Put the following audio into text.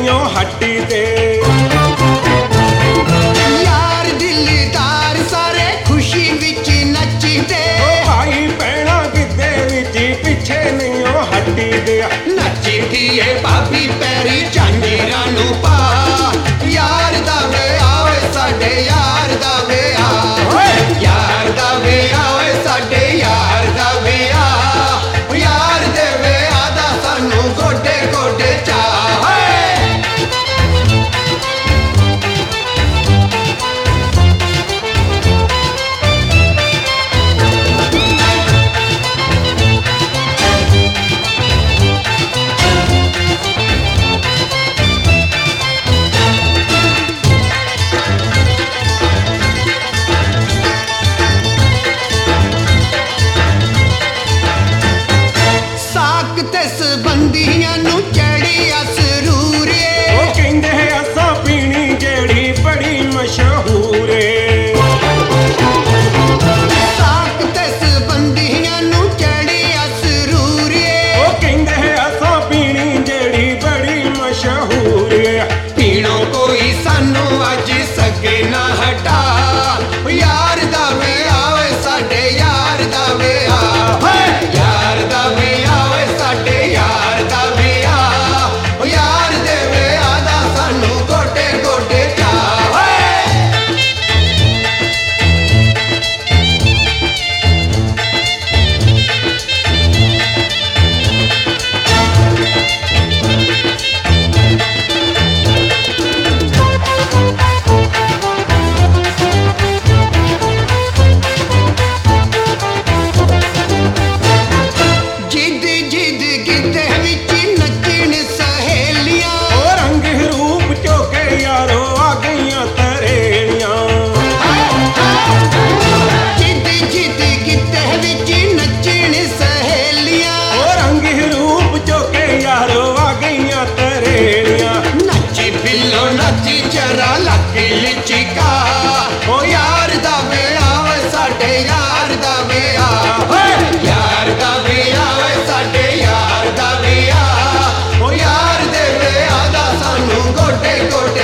नहीं ओ हट्टी ते। यार दिलदार सारे खुशी विच नचदे, भाई भैणा गिद्धे विच पिछे नहीं ओ हट्टी दे। नचदी ए भाभी पैरी झांजरां नूं पा, यार दा विआह ओए साडे यार दा विआह, यार दा विआह ओए साडे यार दा विआह, यार दे विआह दा सानू गोडे गोडे चाह। साक ते संबंधियां नूं चढ़ी असरूर ओ कहंदे असां पीनी जेड़ी बड़ी मशहूर ए। साक ते संबंधियां नूं चढ़ी असरूर ओ कहंदे असां पीनी जेड़ी बड़ी मशहूर ए। पीणों कोई सानू अज सके ना हटा, यार दा विआह ओए साडे यार दा विआह, यार दा विआह ओए साडे यार दा विआह, यार दे विआह दा सानू गोडे गोडे चाह। जिद जिद गिद्धे विच नचण सहेलियां, ओ रंग रूप चोके यारो आ गईयां तरेड़ियां। जिद जिद गिद्धे विच नचण सहेलियां, ओ रंग रूप चोके यारो आ गईयां तरेड़ियां। नच बिल्लो नच जरा लक लिचिका, ओ यार दा विआह ओए साडे यार दा विआह, यार दा विआह ओए साडे यार दा विआह, ओ यार दे विआह दा सानू गोडे गोडे